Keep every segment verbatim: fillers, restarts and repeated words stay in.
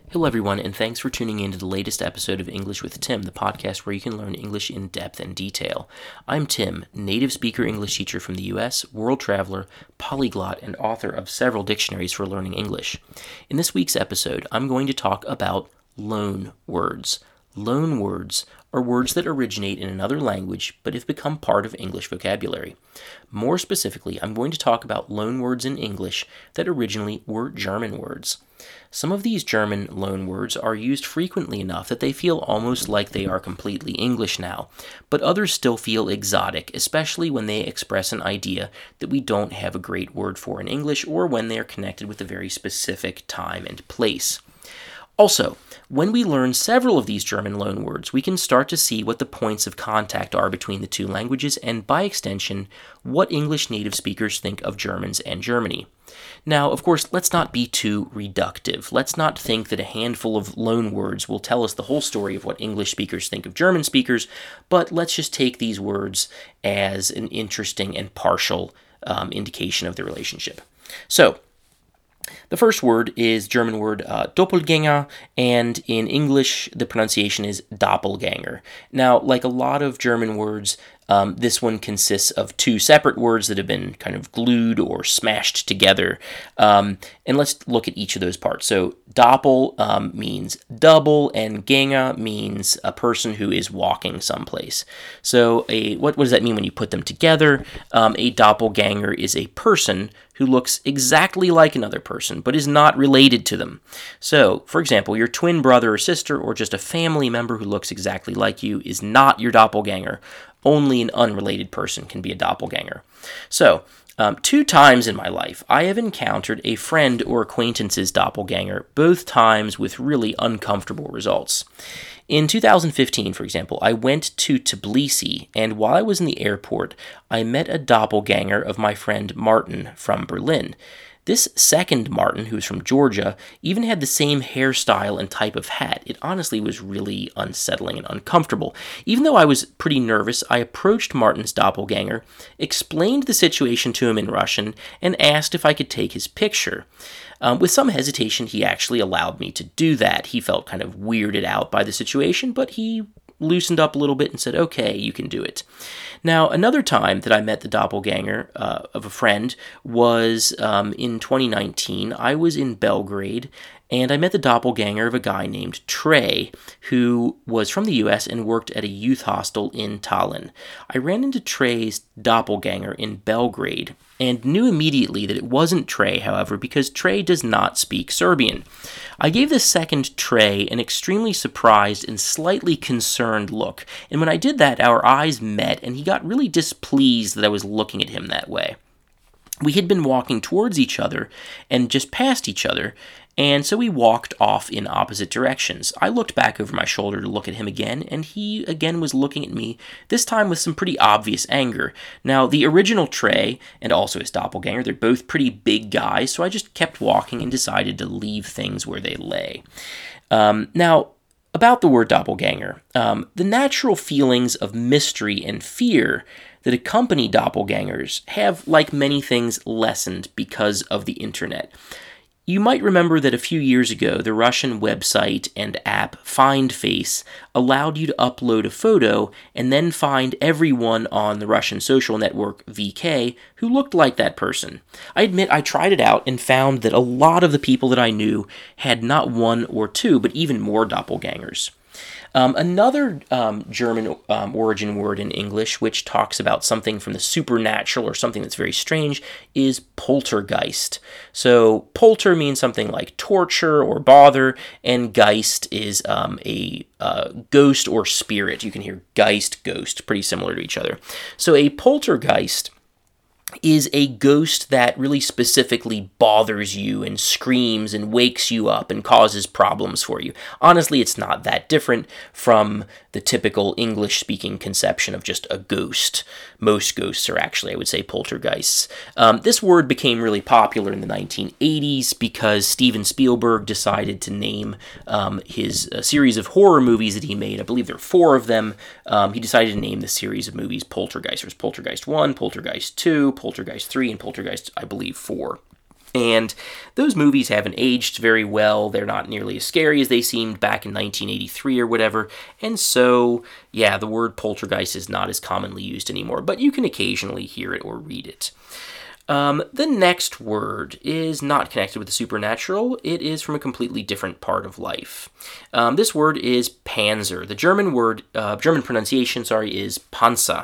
Hello, everyone, and thanks for tuning in to the latest episode of English with Tim, the podcast where you can learn English in depth and detail. I'm Tim, native speaker English teacher from the U S, world traveler, polyglot, and author of several dictionaries for learning English. In this week's episode, I'm going to talk about loan words. Loan words are words that originate in another language but have become part of English vocabulary. More specifically, I'm going to talk about loan words in English that originally were German words. Some of these German loan words are used frequently enough that they feel almost like they are completely English now, but others still feel exotic, especially when they express an idea that we don't have a great word for in English or when they are connected with a very specific time and place. Also, when we learn several of these German loan words, we can start to see what the points of contact are between the two languages and, by extension, what English native speakers think of Germans and Germany. Now, of course, let's not be too reductive. Let's not think that a handful of loan words will tell us the whole story of what English speakers think of German speakers, but let's just take these words as an interesting and partial um, indication of the relationship. So, the first word is German word uh, Doppelgänger, and in English, the pronunciation is Doppelganger. Now, like a lot of German words, um, this one consists of two separate words that have been kind of glued or smashed together. Um, and let's look at each of those parts. So, Doppel um, means double, and Gänger means a person who is walking someplace. So, a what, what does that mean when you put them together? Um, a Doppelganger is a person who looks exactly like another person, but is not related to them. So, for example, your twin brother or sister, or just a family member who looks exactly like you, is not your doppelganger. Only an unrelated person can be a doppelganger. So, um, two times in my life, I have encountered a friend or acquaintance's doppelganger, both times with really uncomfortable results. In two thousand fifteen, for example, I went to Tbilisi, and while I was in the airport, I met a doppelganger of my friend Martin from Berlin. This second Martin, who's from Georgia, even had the same hairstyle and type of hat. It honestly was really unsettling and uncomfortable. Even though I was pretty nervous, I approached Martin's doppelganger, explained the situation to him in Russian, and asked if I could take his picture. Um, with some hesitation, he actually allowed me to do that. He felt kind of weirded out by the situation, but he loosened up a little bit and said, okay, you can do it. Now, another time that I met the doppelganger uh, of a friend was um, in twenty nineteen. I was in Belgrade, and I met the doppelganger of a guy named Trey, who was from the U S and worked at a youth hostel in Tallinn. I ran into Trey's doppelganger in Belgrade, and knew immediately that it wasn't Trey, however, because Trey does not speak Serbian. I gave the second Trey an extremely surprised and slightly concerned look, and when I did that, our eyes met, and he got really displeased that I was looking at him that way. We had been walking towards each other and just past each other, and so we walked off in opposite directions. I looked back over my shoulder to look at him again, and he again was looking at me, this time with some pretty obvious anger. Now, the original Trey, and also his doppelganger, they're both pretty big guys, so I just kept walking and decided to leave things where they lay. Um, now, about the word doppelganger, um, the natural feelings of mystery and fear that accompany doppelgangers have, like many things, lessened because of the internet. You might remember that a few years ago, the Russian website and app FindFace allowed you to upload a photo and then find everyone on the Russian social network V K who looked like that person. I admit I tried it out and found that a lot of the people that I knew had not one or two, but even more doppelgangers. Um, another um, German um, origin word in English, which talks about something from the supernatural or something that's very strange, is poltergeist. So polter means something like torture or bother, and geist is um, a uh, ghost or spirit. You can hear geist, ghost, pretty similar to each other. So a poltergeist is a ghost that really specifically bothers you and screams and wakes you up and causes problems for you. Honestly, it's not that different from the typical English-speaking conception of just a ghost. Most ghosts are actually, I would say, poltergeists. Um, this word became really popular in the nineteen eighties because Steven Spielberg decided to name um, his uh, series of horror movies that he made. I believe there are four of them. Um, he decided to name the series of movies Poltergeist. There's Poltergeist one, Poltergeist two, Poltergeist three, and Poltergeist, I believe, four. And those movies haven't aged very well. They're not nearly as scary as they seemed back in nineteen eighty-three or whatever. And so, yeah, the word poltergeist is not as commonly used anymore, but you can occasionally hear it or read it. Um, the next word is not connected with the supernatural. It is from a completely different part of life. Um, this word is Panzer. The German word, uh, German pronunciation, sorry, is Panzer.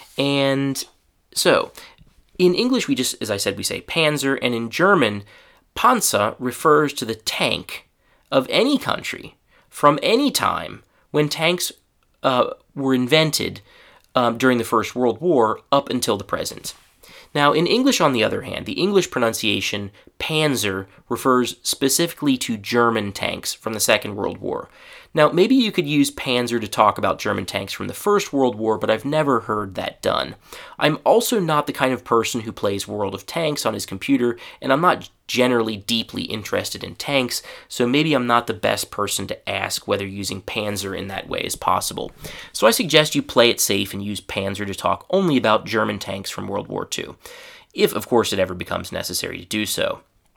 And so, in English, we just, as I said, we say Panzer, and in German, Panzer refers to the tank of any country from any time when tanks uh, were invented um, during the First World War up until the present. Now, in English, on the other hand, the English pronunciation Panzer refers specifically to German tanks from the Second World War. Now, maybe you could use Panzer to talk about German tanks from the First World War, but I've never heard that done. I'm also not the kind of person who plays World of Tanks on his computer, and I'm not generally deeply interested in tanks, so maybe I'm not the best person to ask whether using Panzer in that way is possible. So I suggest you play it safe and use Panzer to talk only about German tanks from World War Two, if, of course, it ever becomes necessary to do so.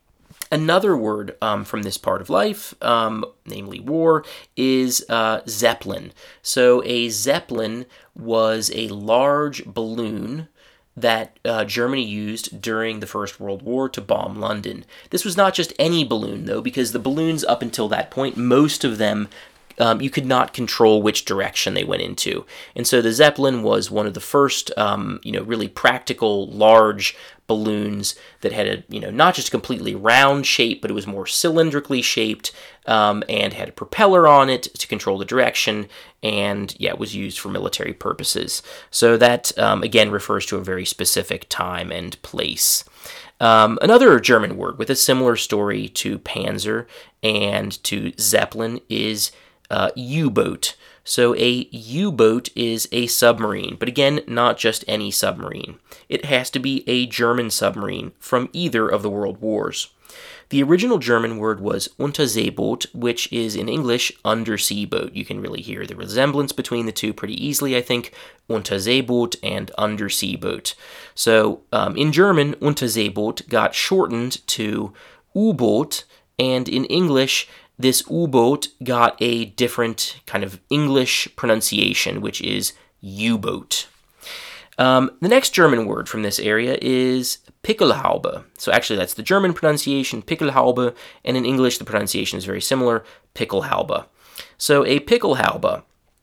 Another word um, from this part of life, um, namely war, is uh, Zeppelin. So a Zeppelin was a large balloon that uh, Germany used during the First World War to bomb London. This was not just any balloon, though, because the balloons up until that point, most of them, um, you could not control which direction they went into. And so the Zeppelin was one of the first, um, you know, really practical, large balloons that had a, you know, not just a completely round shape, but it was more cylindrically shaped, um, and had a propeller on it to control the direction, and yeah, it was used for military purposes. So that, um, again, refers to a very specific time and place. Um, another German word with a similar story to Panzer and to Zeppelin is uh, U-boat. So a U-boat is a submarine, but again, not just any submarine. It has to be a German submarine from either of the world wars. The original German word was Unterseeboot, which is in English undersea boat. You can really hear the resemblance between the two pretty easily, I think, Unterseeboot and undersea boat. So um, in German, Unterseeboot got shortened to U-boat, and in English, this U-boat got a different kind of English pronunciation, which is U-boat. Um, the next German word from this area is Pickelhaube. So actually that's the German pronunciation, Pickelhaube, and in English the pronunciation is very similar, Pickelhaube. So a Pickelhaube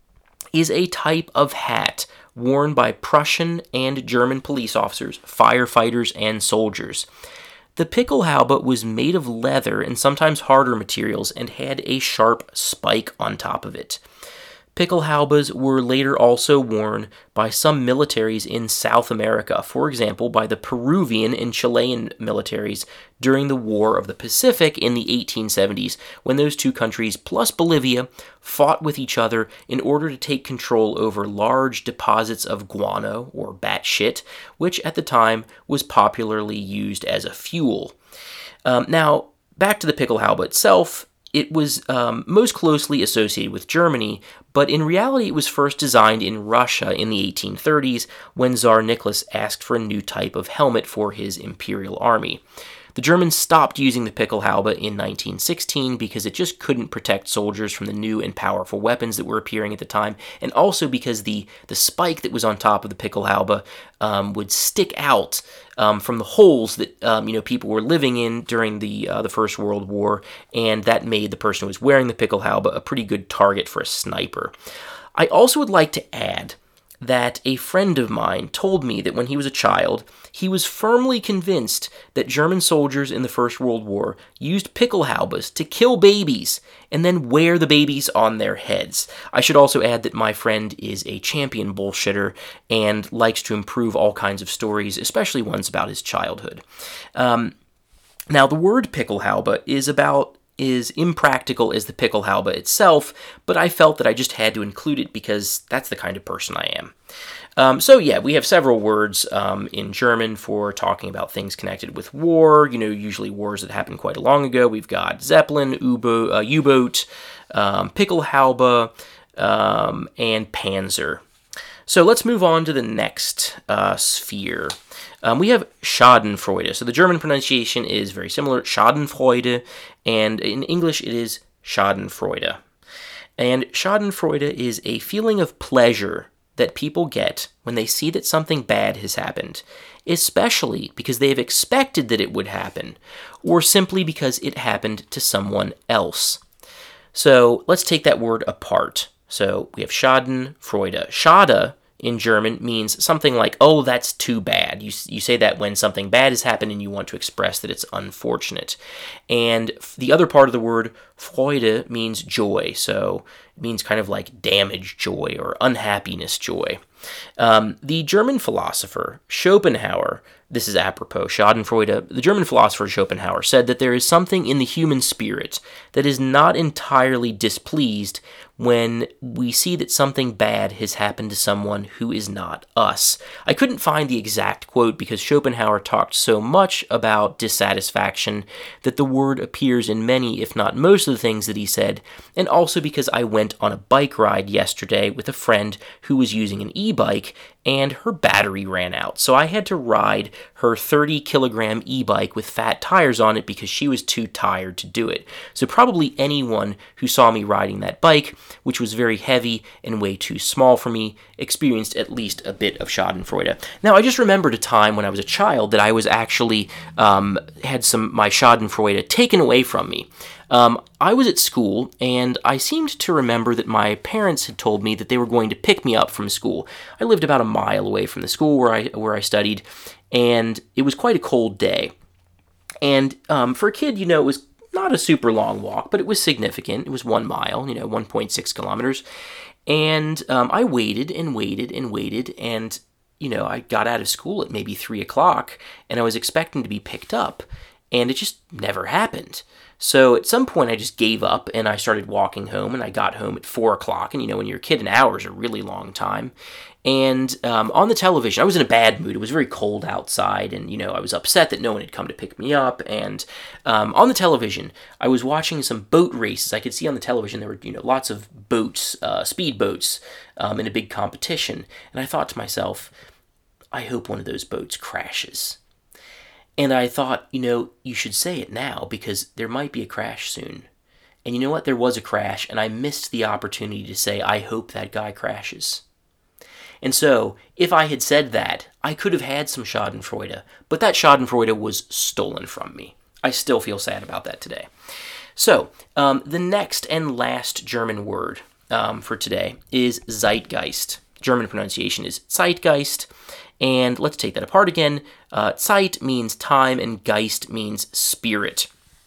is a type of hat worn by Prussian and German police officers, firefighters, and soldiers. The Pickelhaube was made of leather and sometimes harder materials and had a sharp spike on top of it. Pickelhaubes were later also worn by some militaries in South America, for example, by the Peruvian and Chilean militaries during the War of the Pacific in the eighteen seventies, when those two countries, plus Bolivia, fought with each other in order to take control over large deposits of guano, or bat shit, which at the time was popularly used as a fuel. Um, now, back to the Pickelhaube itself. It was um, most closely associated with Germany, but in reality it was first designed in Russia in the eighteen thirties when Tsar Nicholas asked for a new type of helmet for his imperial army. The Germans stopped using the Pickelhaube in nineteen sixteen because it just couldn't protect soldiers from the new and powerful weapons that were appearing at the time, and also because the, the spike that was on top of the Pickelhaube um, would stick out um, from the holes that um, you know people were living in during the uh, the First World War, and that made the person who was wearing the Pickelhaube a pretty good target for a sniper. I also would like to add that a friend of mine told me that when he was a child, he was firmly convinced that German soldiers in the First World War used Pickelhaubes to kill babies and then wear the babies on their heads. I should also add that my friend is a champion bullshitter and likes to improve all kinds of stories, especially ones about his childhood. Um, now, the word Pickelhaube is about is impractical as the Pickelhaube itself, but I felt that I just had to include it because that's the kind of person I am. Um, so yeah, we have several words um, in German for talking about things connected with war, you know, usually wars that happened quite long ago. We've got Zeppelin, U-boat, uh, U-boat um, Pickelhaube, um, and Panzer. So let's move on to the next uh, sphere. Um, we have Schadenfreude. So the German pronunciation is very similar, Schadenfreude, and in English it is Schadenfreude. And Schadenfreude is a feeling of pleasure that people get when they see that something bad has happened, especially because they have expected that it would happen, or simply because it happened to someone else. So let's take that word apart. So we have Schadenfreude. Schade in German means something like, oh, that's too bad. You, you say that when something bad has happened and you want to express that it's unfortunate. And the other part of the word, Freude, means joy. So it means kind of like damaged joy or unhappiness joy. Um, the German philosopher Schopenhauer, this is apropos, Schadenfreude, the German philosopher Schopenhauer said that there is something in the human spirit that is not entirely displeased when we see that something bad has happened to someone who is not us. I couldn't find the exact quote because Schopenhauer talked so much about dissatisfaction that the word appears in many, if not most of the things that he said, and also because I went on a bike ride yesterday with a friend who was using an e-bike and her battery ran out. So I had to ride her thirty kilogram e-bike with fat tires on it because she was too tired to do it. So probably anyone who saw me riding that bike, which was very heavy and way too small for me, experienced at least a bit of Schadenfreude. Now, I just remembered a time when I was a child that I was actually, um, had some, my Schadenfreude taken away from me. Um, I was at school, and I seemed to remember that my parents had told me that they were going to pick me up from school. I lived about a mile away from the school where I where I studied, and it was quite a cold day. And um, for a kid, you know, it was not a super long walk, but it was significant. It was one mile, you know, one point six kilometers. And um, I waited and waited and waited, and, you know, I got out of school at maybe three o'clock, and I was expecting to be picked up, and it just never happened. So at some point I just gave up and I started walking home, and I got home at four o'clock. And, you know, when you're a kid, an hour is a really long time. And um, on the television, I was in a bad mood. It was very cold outside, and, you know, I was upset that no one had come to pick me up. And um, on the television, I was watching some boat races. I could see on the television there were, you know, lots of boats, uh, speed boats um, in a big competition. And I thought to myself, I hope one of those boats crashes. And I thought, you know, you should say it now because there might be a crash soon. And you know what? There was a crash, and I missed the opportunity to say, I hope that guy crashes. And so, if I had said that, I could have had some Schadenfreude, but that Schadenfreude was stolen from me. I still feel sad about that today. So, um, the next and last German word um, for today is Zeitgeist. German pronunciation is Zeitgeist. And let's take that apart again. Uh, Zeit means time, and Geist means spirit.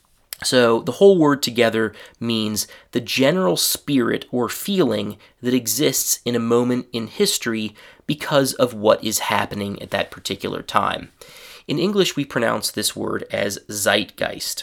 So the whole word together means the general spirit or feeling that exists in a moment in history because of what is happening at that particular time. In English, we pronounce this word as Zeitgeist.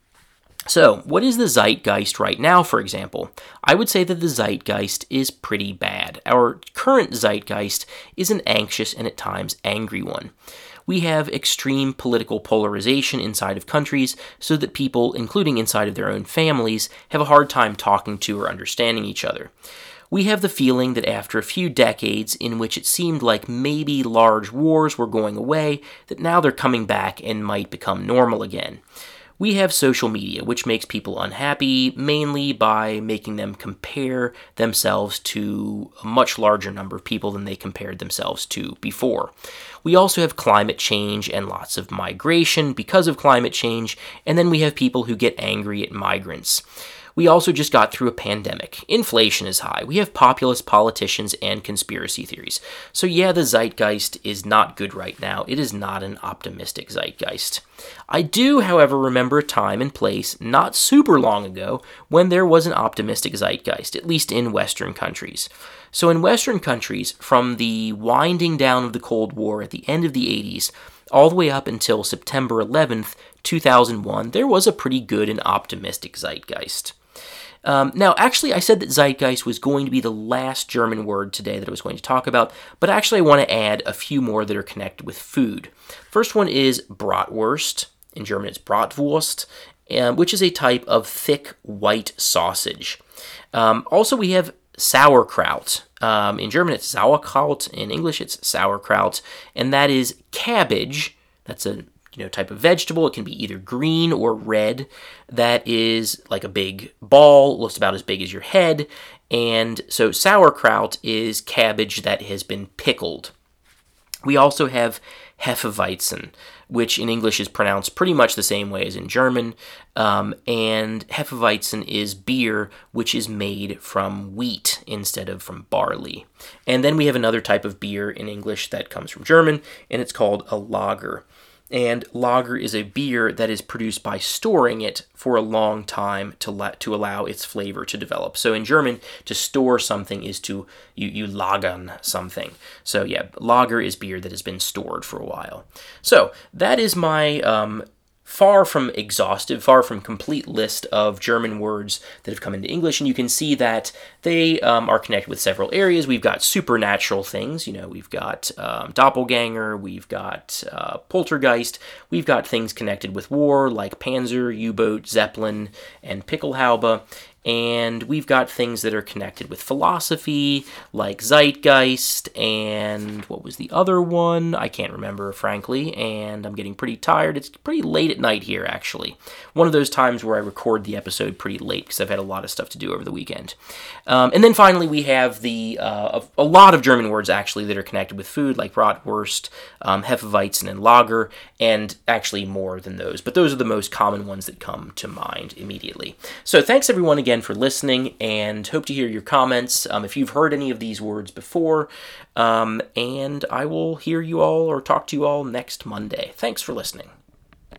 So, what is the zeitgeist right now, for example? I would say that the zeitgeist is pretty bad. Our current zeitgeist is an anxious and at times angry one. We have extreme political polarization inside of countries so that people, including inside of their own families, have a hard time talking to or understanding each other. We have the feeling that after a few decades in which it seemed like maybe large wars were going away, that now they're coming back and might become normal again. We have social media, which makes people unhappy, mainly by making them compare themselves to a much larger number of people than they compared themselves to before. We also have climate change and lots of migration because of climate change, and then we have people who get angry at migrants. We also just got through a pandemic. Inflation is high. We have populist politicians and conspiracy theories. So yeah, the zeitgeist is not good right now. It is not an optimistic zeitgeist. I do, however, remember a time and place not super long ago when there was an optimistic zeitgeist, at least in Western countries. So in Western countries, from the winding down of the Cold War at the end of the eighties, all the way up until September eleventh, two thousand one, there was a pretty good and optimistic zeitgeist. Um, now, actually, I said that zeitgeist was going to be the last German word today that I was going to talk about, but actually I want to add a few more that are connected with food. First one is bratwurst. In German, it's Bratwurst, um, which is a type of thick white sausage. Um, also, we have sauerkraut. Um, in German, it's Sauerkraut. In English, it's sauerkraut, and that is cabbage. That's a you know type of vegetable. It can be either green or red. That is like a big ball, looks about as big as your head. And so sauerkraut is cabbage that has been pickled. We also have Hefeweizen, which in English is pronounced pretty much the same way as in German. Um, and Hefeweizen is beer, which is made from wheat instead of from barley. And then we have another type of beer in English that comes from German, and it's called a lager. And lager is a beer that is produced by storing it for a long time to let to allow its flavor to develop. So in German, to store something is to you you lagern something. So yeah, lager is beer that has been stored for a while. So that is my um, far from exhaustive, far from complete list of German words that have come into English, and you can see that they um, are connected with several areas. We've got supernatural things, you know, we've got um, doppelganger, we've got uh, poltergeist, we've got things connected with war like Panzer, U-boat, Zeppelin, and Pickelhaube. And we've got things that are connected with philosophy, like Zeitgeist, and what was the other one? I can't remember, frankly, and I'm getting pretty tired. It's pretty late at night here, actually. One of those times where I record the episode pretty late, because I've had a lot of stuff to do over the weekend. Um, and then finally, we have the uh, a lot of German words, actually, that are connected with food, like Bratwurst, um, Hefeweizen, and Lager, and actually more than those. But those are the most common ones that come to mind immediately. So thanks, everyone, again, for listening, and hope to hear your comments um, if you've heard any of these words before, um, and I will hear you all or talk to you all next Monday. Thanks for listening.